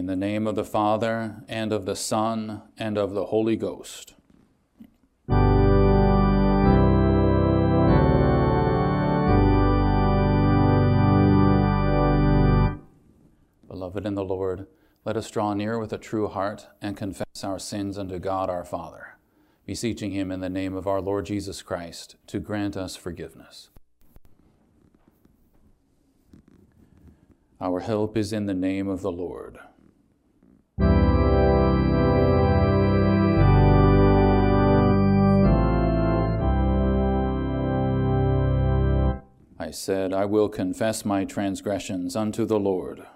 In the name of the Father, and of the Son, and of the Holy Ghost. Beloved in the Lord, let us draw near with a true heart and confess our sins unto God our Father, beseeching him in the name of our Lord Jesus Christ to grant us forgiveness. Our help is in the name of the Lord. I said, I will confess my transgressions unto the Lord.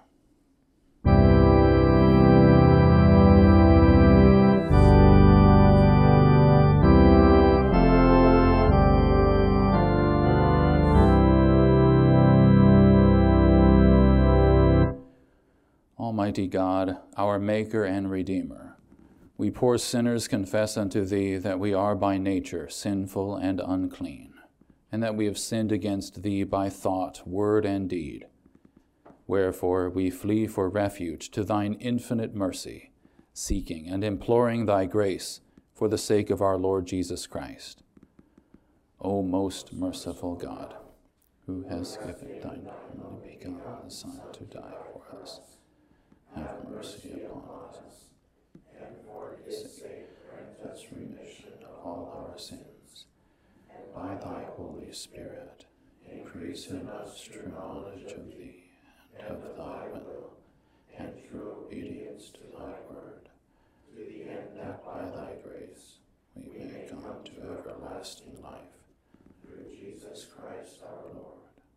Almighty God, our Maker and Redeemer, we poor sinners confess unto Thee that we are by nature sinful and unclean, and that we have sinned against Thee by thought, word, and deed. Wherefore we flee for refuge to Thine infinite mercy, seeking and imploring Thy grace for the sake of our Lord Jesus Christ. O most merciful God, who has given Thine only begotten Son to die for us, have mercy upon us, and for his sake grant us remission of all our sins. By thy Holy Spirit, increase in us true knowledge of thee and of thy will, and through obedience to thy word, to the end that by thy grace we may come to everlasting life. Through Jesus Christ our Lord.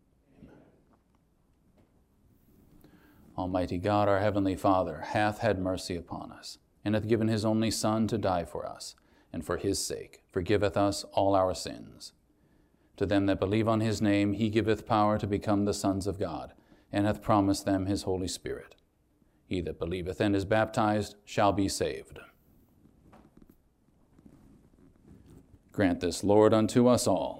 Almighty God, our heavenly Father, hath had mercy upon us, and hath given his only Son to die for us, and for his sake forgiveth us all our sins. To them that believe on his name he giveth power to become the sons of God, and hath promised them his Holy Spirit. He that believeth and is baptized shall be saved. Grant this, Lord, unto us all.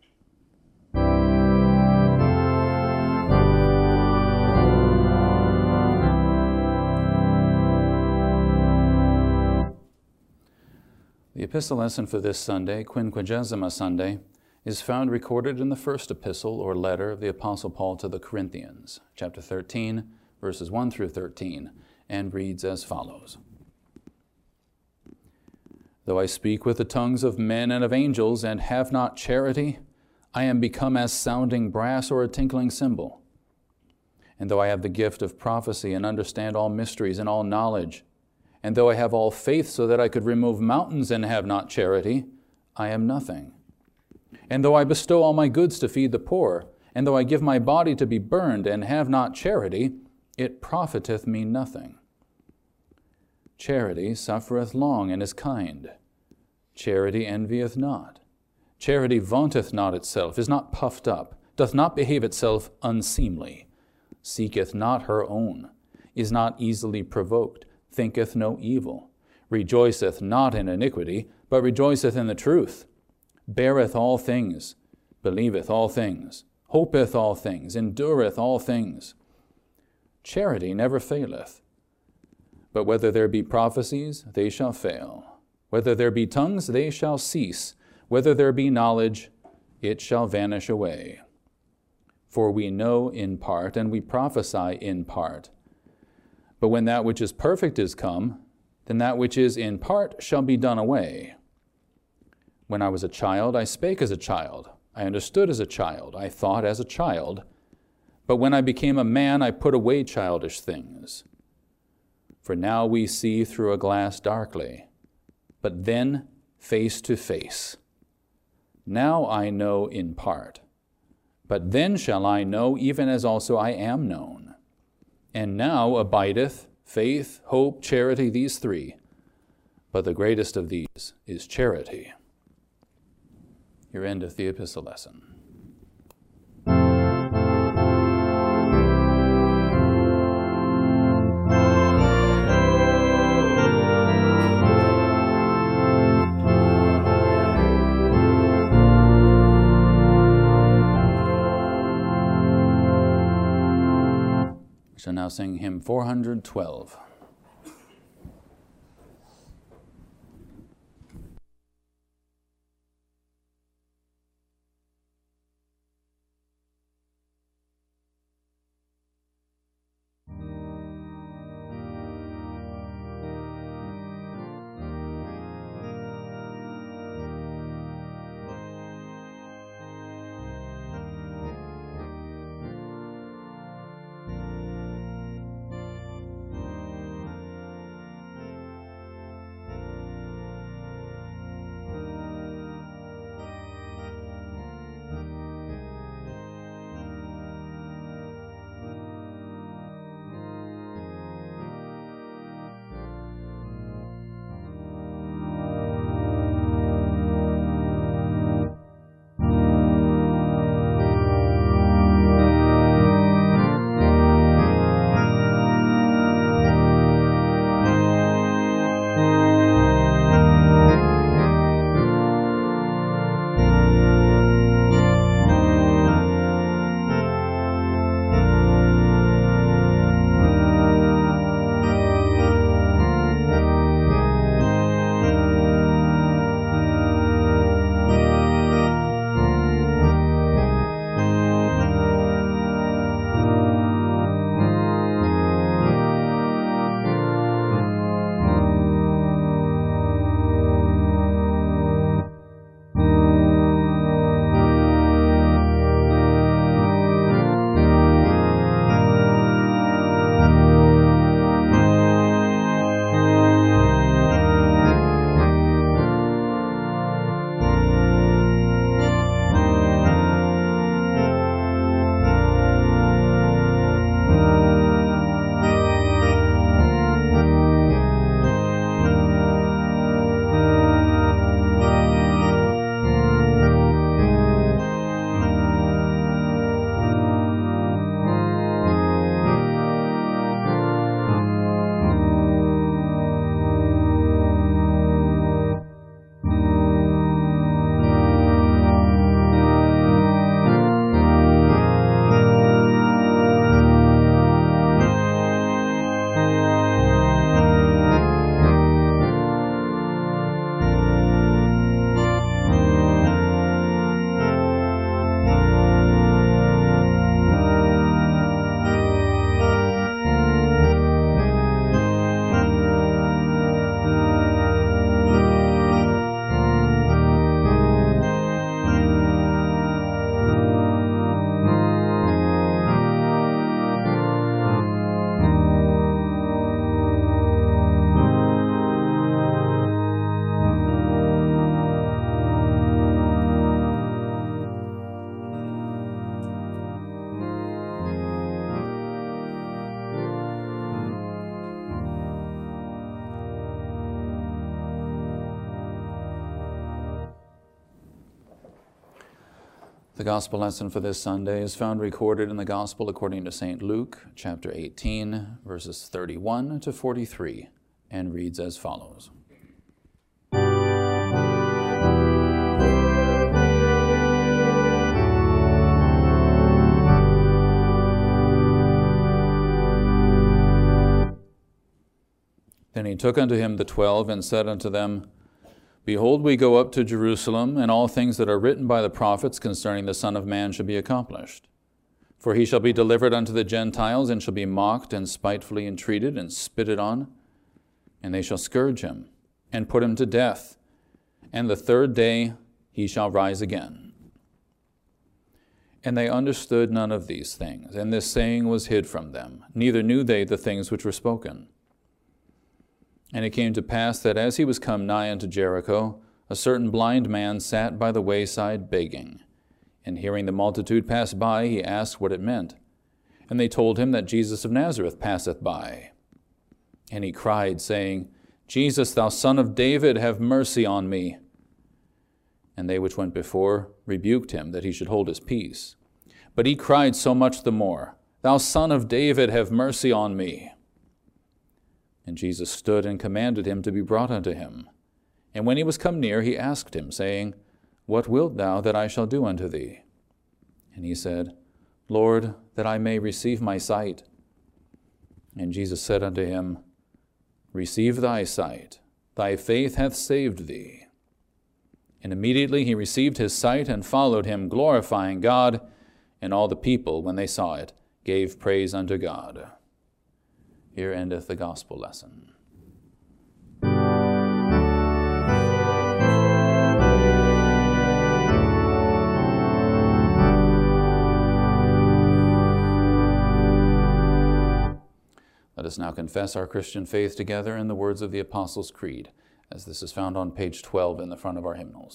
The epistle lesson for this Sunday, Quinquagesima Sunday, is found recorded in the first epistle or letter of the Apostle Paul to the Corinthians, chapter 13, verses 1 through 13, and reads as follows. Though I speak with the tongues of men and of angels and have not charity, I am become as sounding brass or a tinkling cymbal. And though I have the gift of prophecy and understand all mysteries and all knowledge, and though I have all faith so that I could remove mountains and have not charity, I am nothing. And though I bestow all my goods to feed the poor, and though I give my body to be burned and have not charity, it profiteth me nothing. Charity suffereth long and is kind. Charity envieth not. Charity vaunteth not itself, is not puffed up, doth not behave itself unseemly, seeketh not her own, is not easily provoked, thinketh no evil, rejoiceth not in iniquity, but rejoiceth in the truth, beareth all things, believeth all things, hopeth all things, endureth all things. Charity never faileth. But whether there be prophecies, they shall fail. Whether there be tongues, they shall cease. Whether there be knowledge, it shall vanish away. For we know in part, and we prophesy in part. But when that which is perfect is come, then that which is in part shall be done away. When I was a child, I spake as a child. I understood as a child. I thought as a child. But when I became a man, I put away childish things. For now we see through a glass darkly, but then face to face. Now I know in part, but then shall I know even as also I am known. And now abideth faith, hope, charity, these three. But the greatest of these is charity. Here endeth the epistle lesson. We shall now sing hymn 412. The gospel lesson for this Sunday is found recorded in the Gospel according to St. Luke, chapter 18, verses 31 to 43, and reads as follows. Then he took unto him the 12, and said unto them, Behold, we go up to Jerusalem, and all things that are written by the prophets concerning the Son of Man shall be accomplished. For he shall be delivered unto the Gentiles, and shall be mocked, and spitefully entreated, and spitted on. And they shall scourge him, and put him to death. And the third day he shall rise again. And they understood none of these things, and this saying was hid from them, neither knew they the things which were spoken. And it came to pass that as he was come nigh unto Jericho, a certain blind man sat by the wayside begging. And hearing the multitude pass by, he asked what it meant. And they told him that Jesus of Nazareth passeth by. And he cried, saying, Jesus, thou Son of David, have mercy on me. And they which went before rebuked him, that he should hold his peace. But he cried so much the more, Thou Son of David, have mercy on me. And Jesus stood and commanded him to be brought unto him. And when he was come near, he asked him, saying, What wilt thou that I shall do unto thee? And he said, Lord, that I may receive my sight. And Jesus said unto him, Receive thy sight, thy faith hath saved thee. And immediately he received his sight and followed him, glorifying God. And all the people, when they saw it, gave praise unto God. Here endeth the gospel lesson. Let us now confess our Christian faith together in the words of the Apostles' Creed, as this is found on page 12 in the front of our hymnals.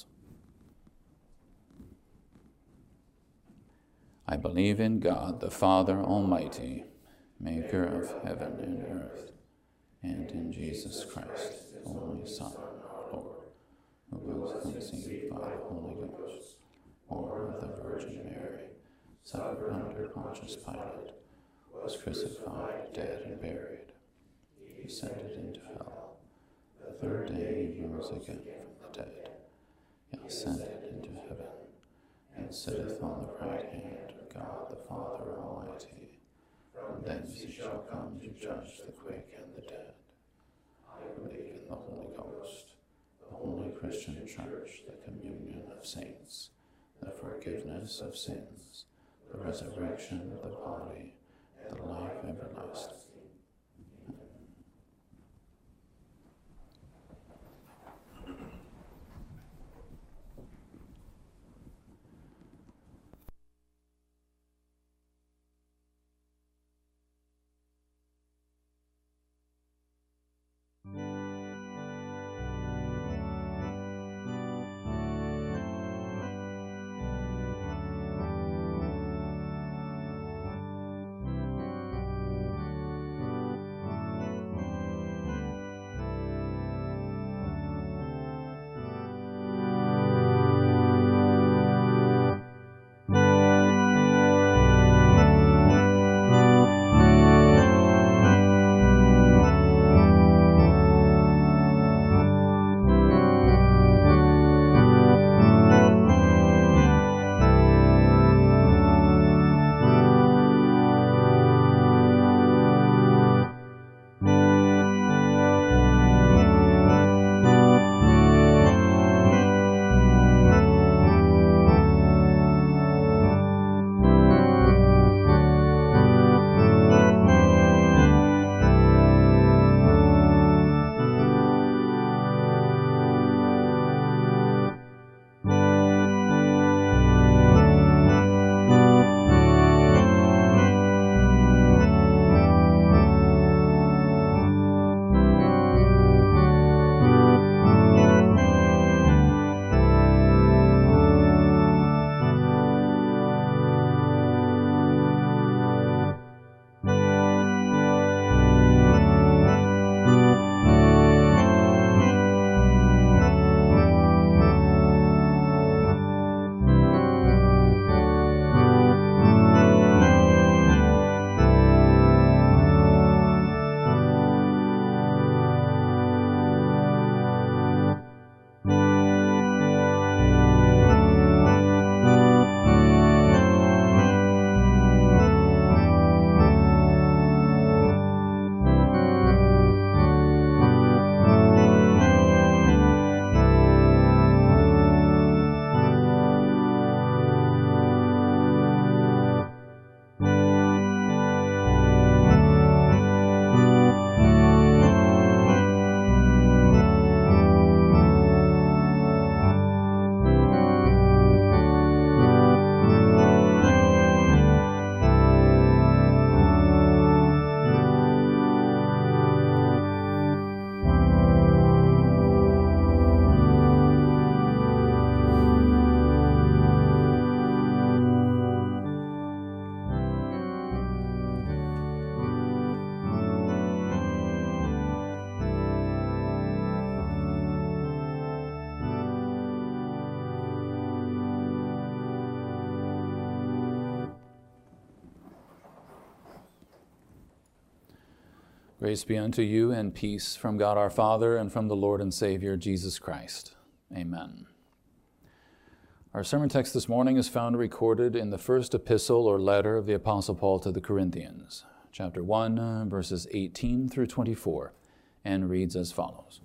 I believe in God, the Father Almighty, maker of heaven and earth, and in Jesus Christ, only Son, our Lord, who was conceived by the Holy Ghost, born of the Virgin Mary, suffered under Pontius Pilate, was crucified, dead, and buried. He descended into hell. The third day he rose again from the dead. He ascended into heaven, and sitteth on the right hand of God the Father Almighty. From thence he shall come to judge the quick and the dead. I believe in the Holy Ghost, the holy Christian Church, the communion of saints, the forgiveness of sins, the resurrection of the body, and the life everlasting. Grace be unto you and peace from God our Father and from the Lord and Savior Jesus Christ. Amen. Our sermon text this morning is found recorded in the first epistle or letter of the Apostle Paul to the Corinthians, chapter 1, verses 18 through 24, and reads as follows.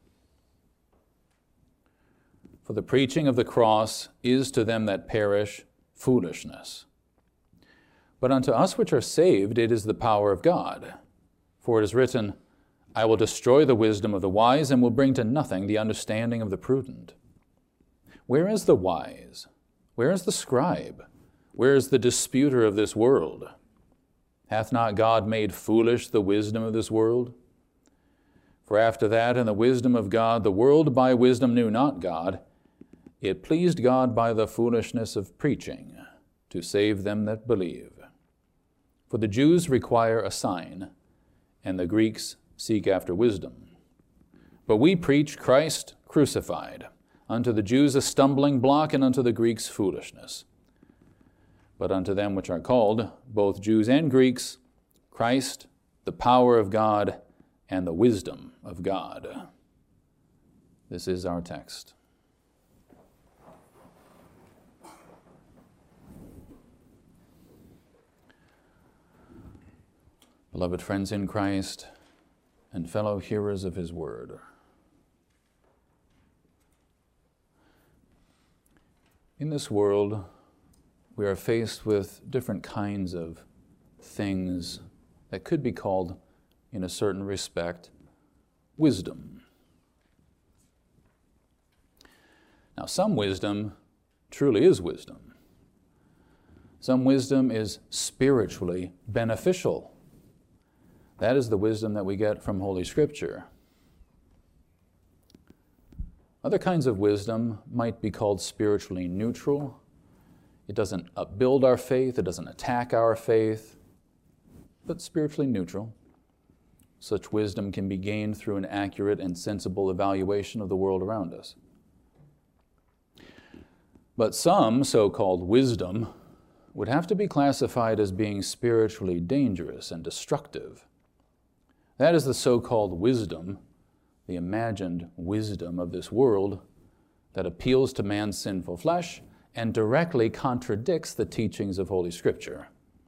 For the preaching of the cross is to them that perish foolishness. But unto us which are saved it is the power of God. For it is written, I will destroy the wisdom of the wise and will bring to nothing the understanding of the prudent. Where is the wise? Where is the scribe? Where is the disputer of this world? Hath not God made foolish the wisdom of this world? For after that, in the wisdom of God, the world by wisdom knew not God. It pleased God by the foolishness of preaching to save them that believe. For the Jews require a sign, and the Greeks seek after wisdom. But we preach Christ crucified, unto the Jews a stumbling block, and unto the Greeks foolishness. But unto them which are called, both Jews and Greeks, Christ, the power of God, and the wisdom of God. This is our text. Beloved friends in Christ and fellow hearers of His word, in this world we are faced with different kinds of things that could be called, in a certain respect, wisdom. Now, some wisdom truly is wisdom. Some wisdom is spiritually beneficial. That is the wisdom that we get from Holy Scripture. Other kinds of wisdom might be called spiritually neutral. It doesn't upbuild our faith, it doesn't attack our faith, but spiritually neutral. Such wisdom can be gained through an accurate and sensible evaluation of the world around us. But some so-called wisdom would have to be classified as being spiritually dangerous and destructive. That is the so-called wisdom, the imagined wisdom of this world that appeals to man's sinful flesh and directly contradicts the teachings of Holy Scripture.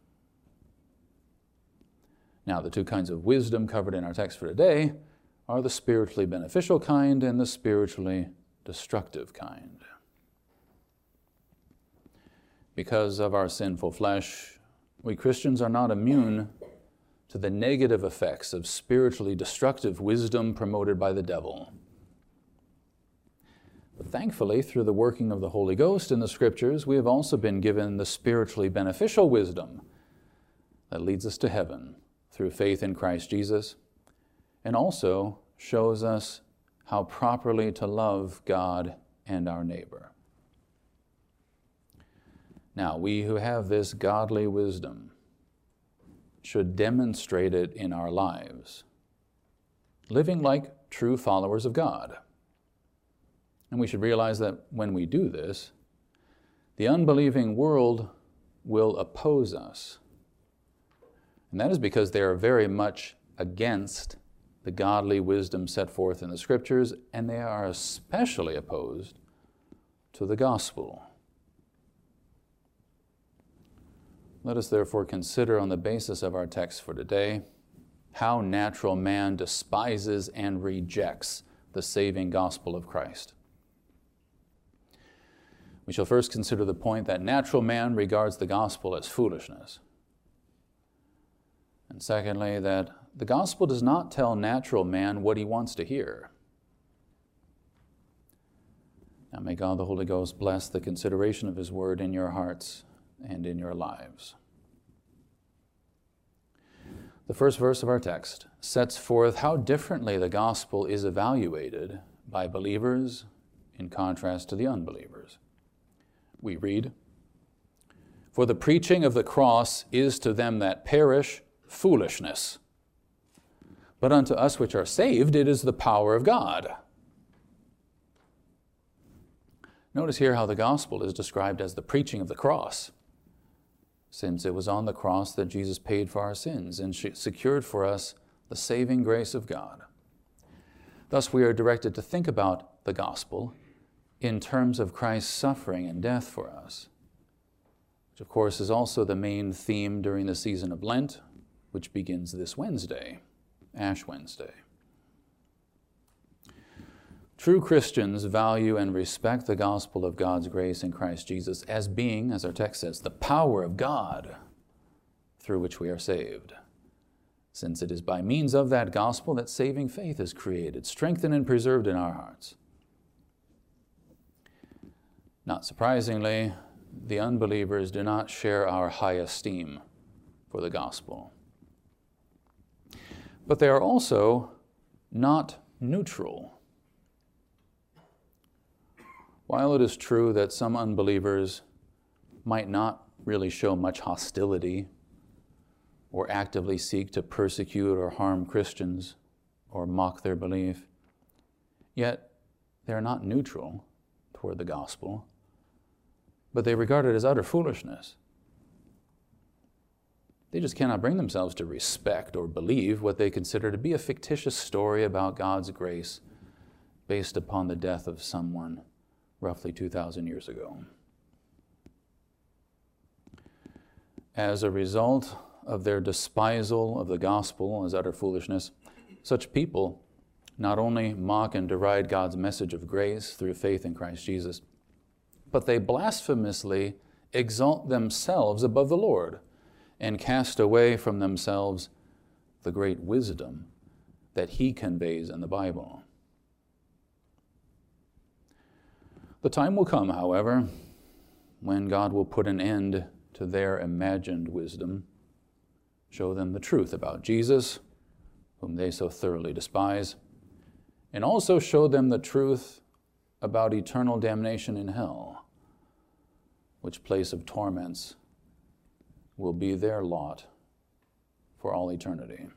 Now, the two kinds of wisdom covered in our text for today are the spiritually beneficial kind and the spiritually destructive kind. Because of our sinful flesh, we Christians are not immune to the negative effects of spiritually destructive wisdom promoted by the devil. But thankfully, through the working of the Holy Ghost in the Scriptures, we have also been given the spiritually beneficial wisdom that leads us to heaven through faith in Christ Jesus, and also shows us how properly to love God and our neighbor. Now, we who have this godly wisdom should demonstrate it in our lives, living like true followers of God. And we should realize that when we do this, the unbelieving world will oppose us. And that is because they are very much against the godly wisdom set forth in the Scriptures, and they are especially opposed to the gospel. Let us therefore consider on the basis of our text for today how natural man despises and rejects the saving gospel of Christ. We shall first consider the point that natural man regards the gospel as foolishness. And secondly, that the gospel does not tell natural man what he wants to hear. Now may God the Holy Ghost bless the consideration of His word in your hearts and in your lives. The first verse of our text sets forth how differently the gospel is evaluated by believers in contrast to the unbelievers. We read, "For the preaching of the cross is to them that perish foolishness, but unto us which are saved it is the power of God." Notice here how the gospel is described as the preaching of the cross, since it was on the cross that Jesus paid for our sins and secured for us the saving grace of God. Thus, we are directed to think about the gospel in terms of Christ's suffering and death for us, which of course is also the main theme during the season of Lent, which begins this Wednesday, Ash Wednesday. True Christians value and respect the gospel of God's grace in Christ Jesus as being, as our text says, the power of God through which we are saved, since it is by means of that gospel that saving faith is created, strengthened, and preserved in our hearts. Not surprisingly, the unbelievers do not share our high esteem for the gospel. But they are also not neutral. While it is true that some unbelievers might not really show much hostility or actively seek to persecute or harm Christians or mock their belief, yet they are not neutral toward the gospel, but they regard it as utter foolishness. They just cannot bring themselves to respect or believe what they consider to be a fictitious story about God's grace based upon the death of someone roughly 2,000 years ago. As a result of their despisal of the gospel as utter foolishness, such people not only mock and deride God's message of grace through faith in Christ Jesus, but they blasphemously exalt themselves above the Lord and cast away from themselves the great wisdom that He conveys in the Bible. The time will come, however, when God will put an end to their imagined wisdom, show them the truth about Jesus, whom they so thoroughly despise, and also show them the truth about eternal damnation in hell, which place of torments will be their lot for all eternity.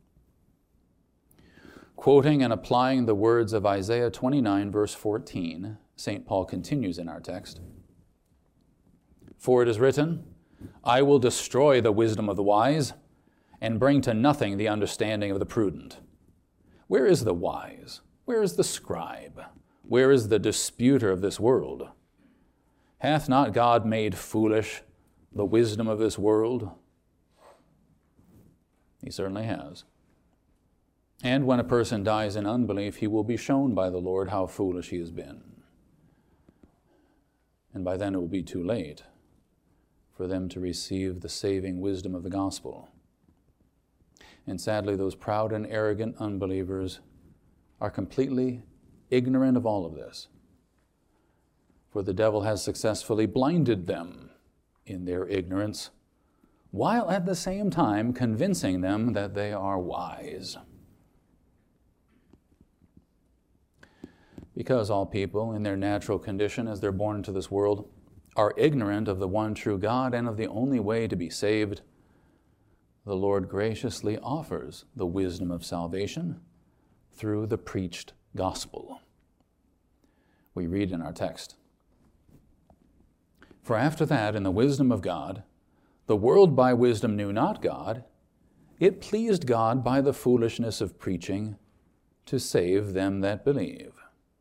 Quoting and applying the words of Isaiah 29, verse 14, St. Paul continues in our text, "For it is written, I will destroy the wisdom of the wise and bring to nothing the understanding of the prudent. Where is the wise? Where is the scribe? Where is the disputer of this world? Hath not God made foolish the wisdom of this world?" He certainly has. And when a person dies in unbelief, he will be shown by the Lord how foolish he has been. And by then it will be too late for them to receive the saving wisdom of the gospel. And sadly, those proud and arrogant unbelievers are completely ignorant of all of this, for the devil has successfully blinded them in their ignorance, while at the same time convincing them that they are wise. Because all people, in their natural condition as they're born into this world, are ignorant of the one true God and of the only way to be saved, the Lord graciously offers the wisdom of salvation through the preached gospel. We read in our text, "For after that, in the wisdom of God, the world by wisdom knew not God. It pleased God by the foolishness of preaching to save them that believe."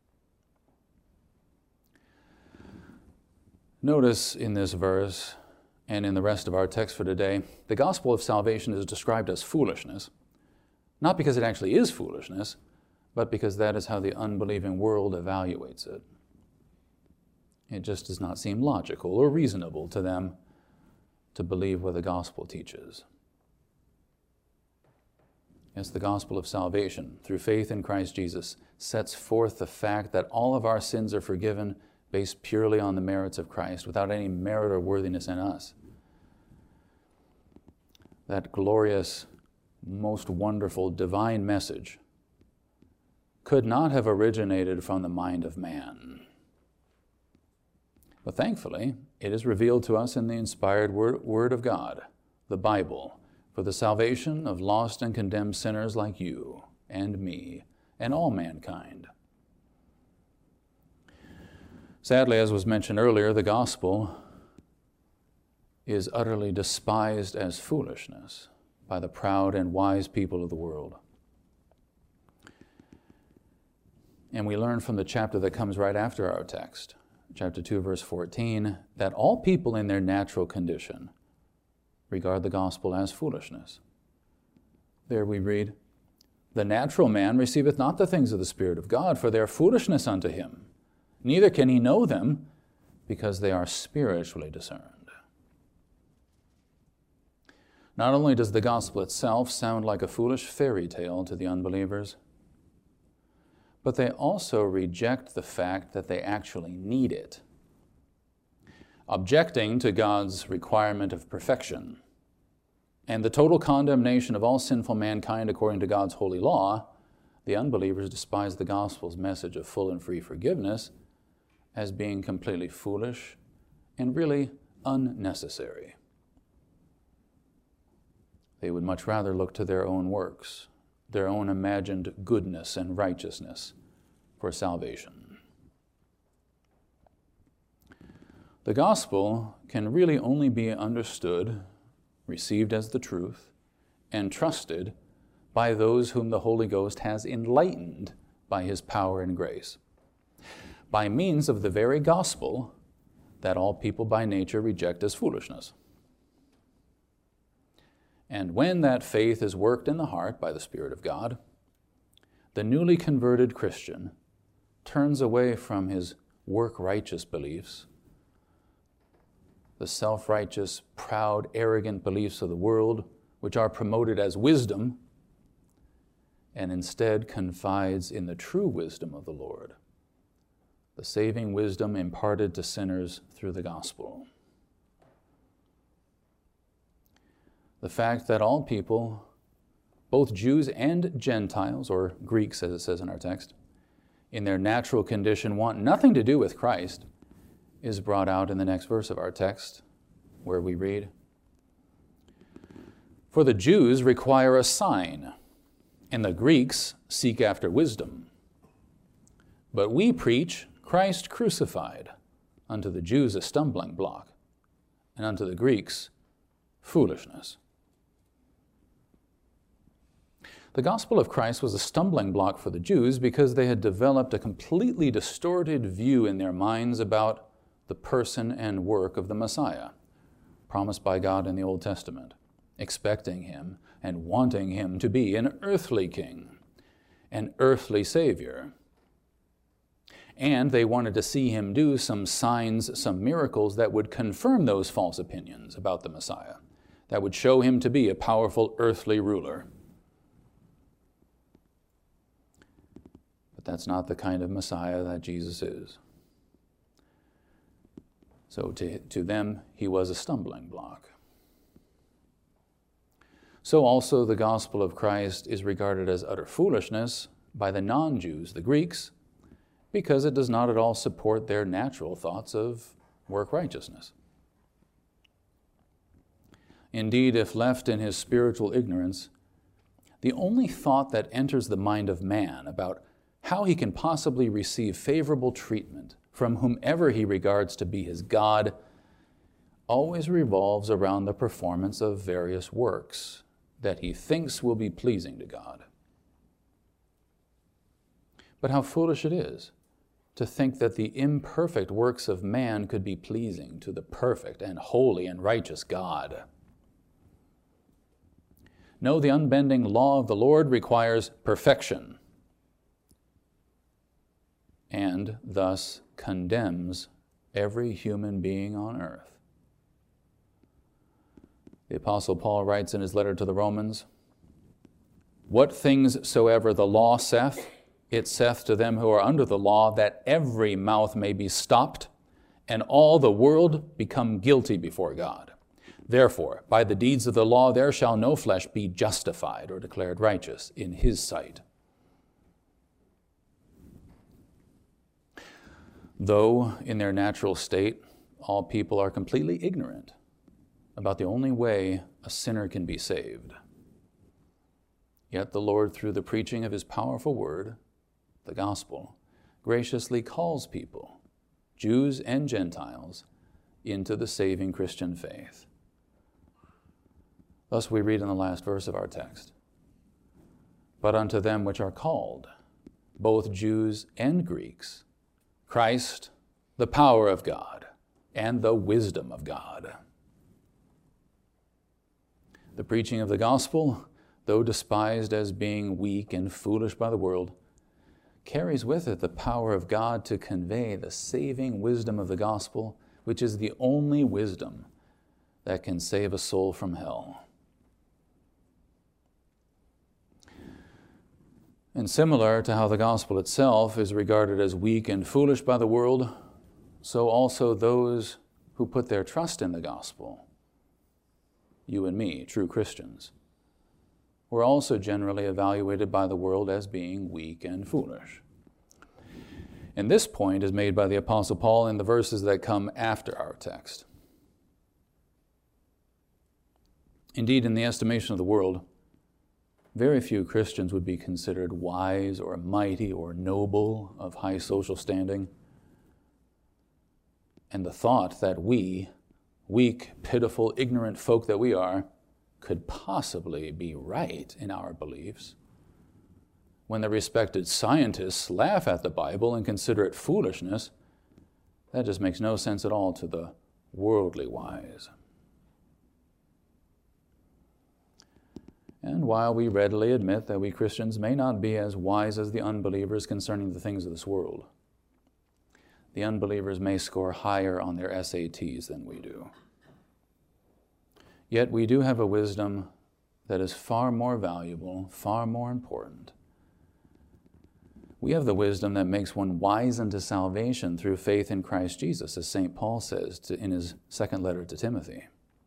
Notice in this verse, and in the rest of our text for today, the gospel of salvation is described as foolishness, not because it actually is foolishness, but because that is how the unbelieving world evaluates it. It just does not seem logical or reasonable to them to believe what the gospel teaches. Yes, the gospel of salvation through faith in Christ Jesus sets forth the fact that all of our sins are forgiven based purely on the merits of Christ, without any merit or worthiness in us. That glorious, most wonderful, divine message could not have originated from the mind of man. But thankfully, it is revealed to us in the inspired Word of God, the Bible, for the salvation of lost and condemned sinners like you and me and all mankind. Sadly, as was mentioned earlier, the gospel is utterly despised as foolishness by the proud and wise people of the world. And we learn from the chapter that comes right after our text, chapter 2, verse 14, that all people in their natural condition regard the gospel as foolishness. There we read, "The natural man receiveth not the things of the Spirit of God, for they are foolishness unto him. Neither can he know them, because they are spiritually discerned." Not only does the gospel itself sound like a foolish fairy tale to the unbelievers, but they also reject the fact that they actually need it. Objecting to God's requirement of perfection and the total condemnation of all sinful mankind according to God's holy law, the unbelievers despise the gospel's message of full and free forgiveness as being completely foolish and really unnecessary. They would much rather look to their own works, their own imagined goodness and righteousness for salvation. The gospel can really only be understood, received as the truth, and trusted by those whom the Holy Ghost has enlightened by his power and grace, by means of the very gospel that all people by nature reject as foolishness. And when that faith is worked in the heart by the Spirit of God, the newly converted Christian turns away from his work-righteous beliefs, the self-righteous, proud, arrogant beliefs of the world, which are promoted as wisdom, and instead confides in the true wisdom of the Lord, the saving wisdom imparted to sinners through the gospel. The fact that all people, both Jews and Gentiles, or Greeks as it says in our text, in their natural condition want nothing to do with Christ, is brought out in the next verse of our text, where we read, "For the Jews require a sign, and the Greeks seek after wisdom. But we preach Christ crucified, unto the Jews a stumbling block, and unto the Greeks foolishness." The gospel of Christ was a stumbling block for the Jews because they had developed a completely distorted view in their minds about the person and work of the Messiah, promised by God in the Old Testament, expecting him and wanting him to be an earthly king, an earthly savior. And they wanted to see him do some signs, some miracles that would confirm those false opinions about the Messiah, that would show him to be a powerful earthly ruler. But that's not the kind of Messiah that Jesus is. So to them, he was a stumbling block. So also the gospel of Christ is regarded as utter foolishness by the non-Jews, the Greeks, because it does not at all support their natural thoughts of work righteousness. Indeed, if left in his spiritual ignorance, the only thought that enters the mind of man about how he can possibly receive favorable treatment from whomever he regards to be his God always revolves around the performance of various works that he thinks will be pleasing to God. But how foolish it is to think that the imperfect works of man could be pleasing to the perfect and holy and righteous God. No, the unbending law of the Lord requires perfection, and thus condemns every human being on earth. The Apostle Paul writes in his letter to the Romans, "What things soever the law saith, it saith to them who are under the law, that every mouth may be stopped, and all the world become guilty before God. Therefore, by the deeds of the law there shall no flesh be justified or declared righteous in his sight." Though in their natural state, all people are completely ignorant about the only way a sinner can be saved, yet the Lord, through the preaching of his powerful word, the gospel, graciously calls people, Jews and Gentiles, into the saving Christian faith. Thus we read in the last verse of our text, "But unto them which are called, both Jews and Greeks, Christ, the power of God, and the wisdom of God." The preaching of the gospel, though despised as being weak and foolish by the world, carries with it the power of God to convey the saving wisdom of the gospel, which is the only wisdom that can save a soul from hell. And similar to how the gospel itself is regarded as weak and foolish by the world, so also those who put their trust in the gospel, you and me, true Christians, were also generally evaluated by the world as being weak and foolish. And this point is made by the Apostle Paul in the verses that come after our text. Indeed, in the estimation of the world, very few Christians would be considered wise or mighty or noble, of high social standing. And the thought that we, weak, pitiful, ignorant folk that we are, could possibly be right in our beliefs, when the respected scientists laugh at the Bible and consider it foolishness, that just makes no sense at all to the worldly wise. And while we readily admit that we Christians may not be as wise as the unbelievers concerning the things of this world, the unbelievers may score higher on their SATs than we do. Yet we do have a wisdom that is far more valuable, far more important. We have the wisdom that makes one wise unto salvation through faith in Christ Jesus, as St. Paul says in his second letter to Timothy.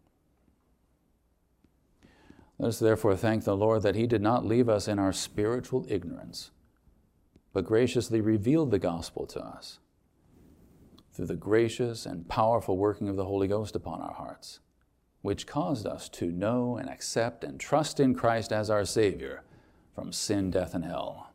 Let us therefore thank the Lord that He did not leave us in our spiritual ignorance, but graciously revealed the gospel to us through the gracious and powerful working of the Holy Ghost upon our hearts, which caused us to know and accept and trust in Christ as our Savior from sin, death, and hell.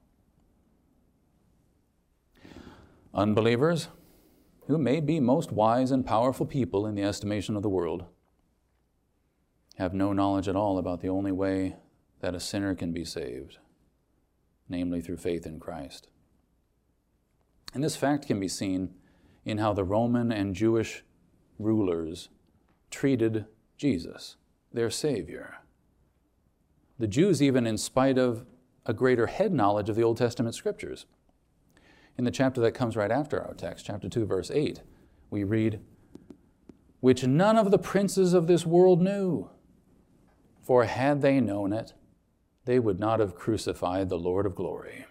Unbelievers, who may be most wise and powerful people in the estimation of the world, have no knowledge at all about the only way that a sinner can be saved, namely through faith in Christ. And this fact can be seen in how the Roman and Jewish rulers treated Jesus, their Savior. The Jews, even in spite of a greater head knowledge of the Old Testament Scriptures. In the chapter that comes right after our text, chapter 2, verse 8, we read, "Which none of the princes of this world knew. For had they known it, they would not have crucified the Lord of glory."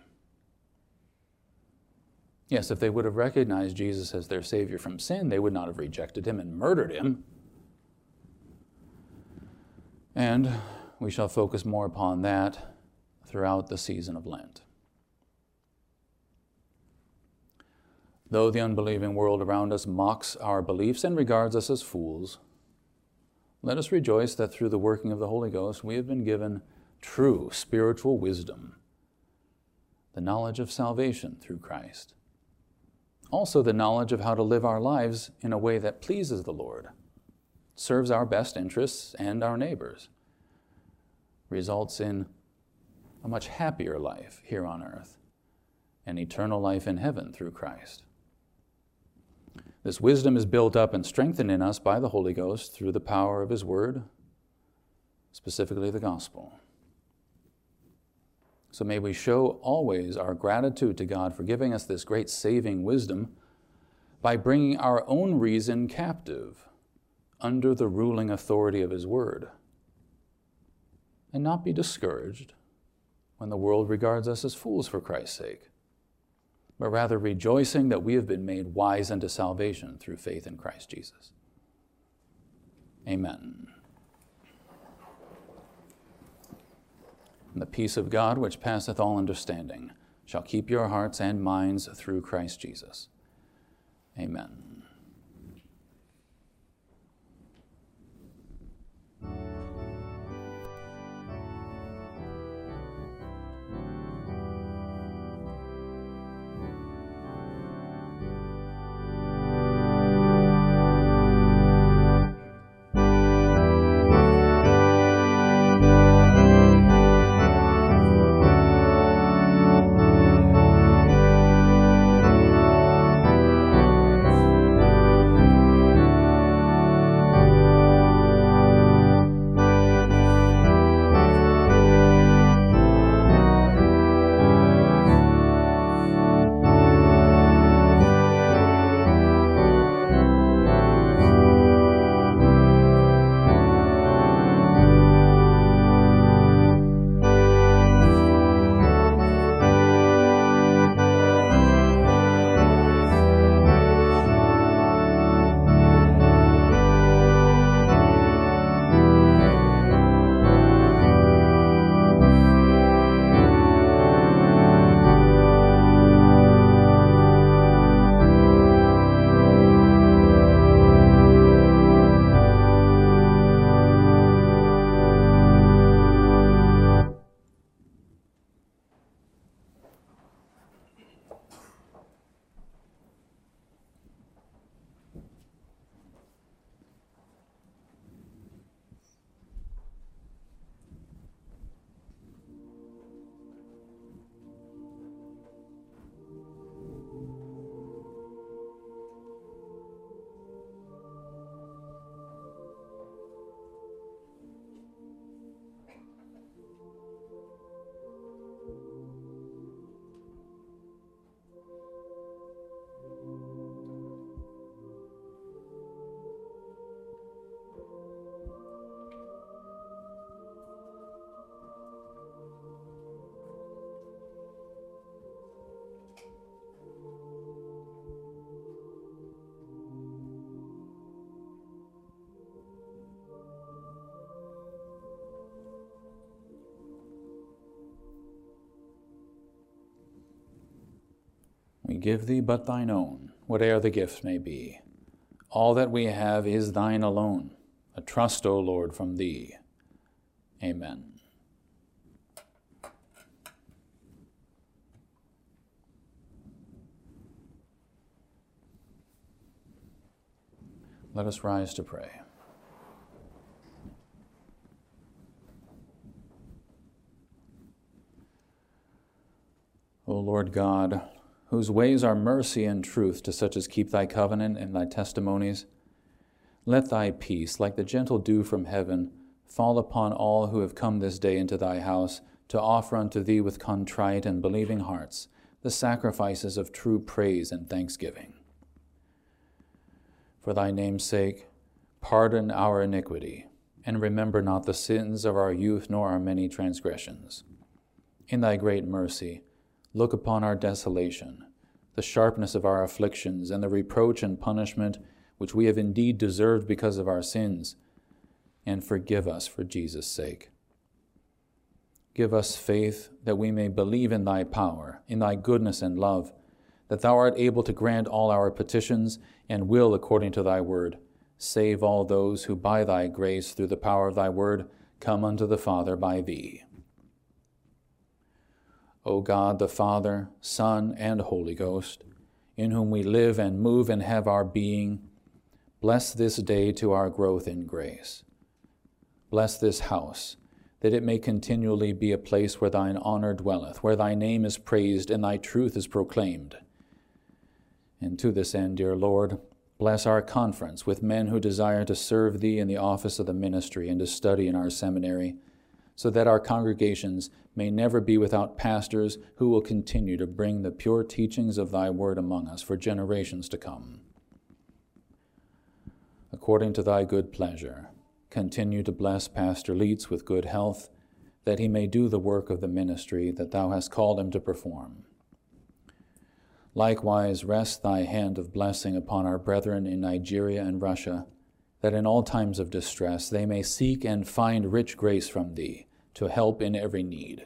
Yes, if they would have recognized Jesus as their Savior from sin, they would not have rejected Him and murdered Him. And we shall focus more upon that throughout the season of Lent. Though the unbelieving world around us mocks our beliefs and regards us as fools, let us rejoice that through the working of the Holy Ghost we have been given true spiritual wisdom, the knowledge of salvation through Christ. Also the knowledge of how to live our lives in a way that pleases the Lord, serves our best interests and our neighbors, results in a much happier life here on earth, and eternal life in heaven through Christ. This wisdom is built up and strengthened in us by the Holy Ghost through the power of His Word, specifically the gospel. So may we show always our gratitude to God for giving us this great saving wisdom by bringing our own reason captive under the ruling authority of His Word, and not be discouraged when the world regards us as fools for Christ's sake, but rather rejoicing that we have been made wise unto salvation through faith in Christ Jesus. Amen. And the peace of God, which passeth all understanding, shall keep your hearts and minds through Christ Jesus. Amen. we give thee but thine own, whate'er the gift may be. All that we have is thine alone, a trust, O Lord, from thee. Amen. Let us rise to pray. O Lord God, whose ways are mercy and truth to such as keep thy covenant and thy testimonies, let thy peace, like the gentle dew from heaven, fall upon all who have come this day into thy house to offer unto thee with contrite and believing hearts the sacrifices of true praise and thanksgiving. For thy name's sake, pardon our iniquity, and remember not the sins of our youth nor our many transgressions. In thy great mercy, look upon our desolation, the sharpness of our afflictions, and the reproach and punishment which we have indeed deserved because of our sins, and forgive us for Jesus' sake. Give us faith that we may believe in thy power, in thy goodness and love, that thou art able to grant all our petitions, and will, according to thy word, save all those who by thy grace, through the power of thy word, come unto the Father by thee. O God, the Father, Son, and Holy Ghost, in whom we live and move and have our being, bless this day to our growth in grace. Bless this house, that it may continually be a place where thine honor dwelleth, where thy name is praised and thy truth is proclaimed. And to this end, dear Lord, bless our conference with men who desire to serve thee in the office of the ministry and to study in our seminary, so that our congregations may never be without pastors who will continue to bring the pure teachings of thy word among us for generations to come. According to thy good pleasure, continue to bless Pastor Leitz with good health, that he may do the work of the ministry that thou hast called him to perform. Likewise, rest thy hand of blessing upon our brethren in Nigeria and Russia, that in all times of distress they may seek and find rich grace from thee, to help in every need.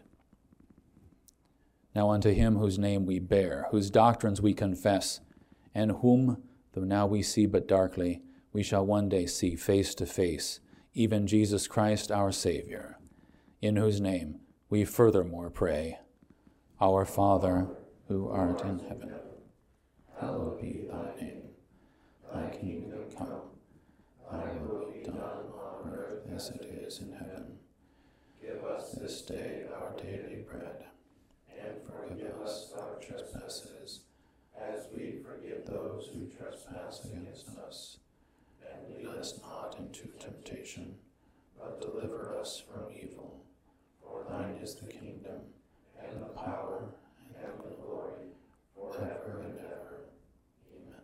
Now unto him whose name we bear, whose doctrines we confess, and whom, though now we see but darkly, we shall one day see face to face, even Jesus Christ our Savior, in whose name we furthermore pray. Our Father, who art in heaven, hallowed be thy name. Thy kingdom come, thy will be done on earth as it is in heaven. Give us this day our daily bread, and forgive us our trespasses, as we forgive those who trespass against us. And lead us not into temptation, but deliver us from evil. For thine is the kingdom, and the power, and the glory, forever and ever. Amen.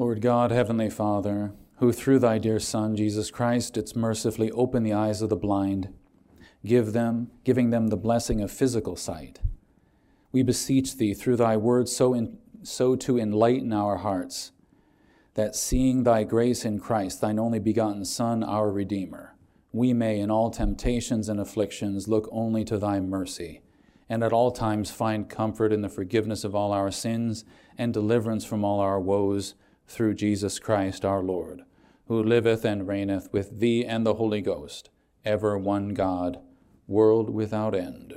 Lord God, Heavenly Father, who through thy dear Son, Jesus Christ, didst mercifully open the eyes of the blind, giving them the blessing of physical sight, we beseech thee through thy word so to enlighten our hearts, that seeing thy grace in Christ, thine only begotten Son, our Redeemer, we may in all temptations and afflictions look only to thy mercy, and at all times find comfort in the forgiveness of all our sins and deliverance from all our woes through Jesus Christ our Lord, who liveth and reigneth with thee and the Holy Ghost, ever one God, world without end.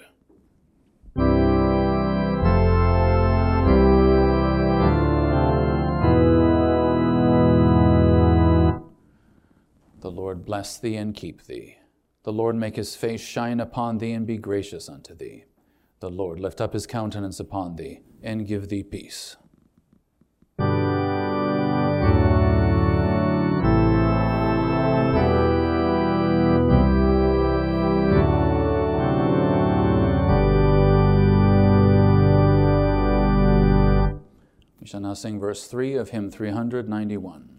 The Lord bless thee and keep thee. The Lord make his face shine upon thee and be gracious unto thee. The Lord lift up his countenance upon thee and give thee peace. We shall now sing verse 3 of hymn 391.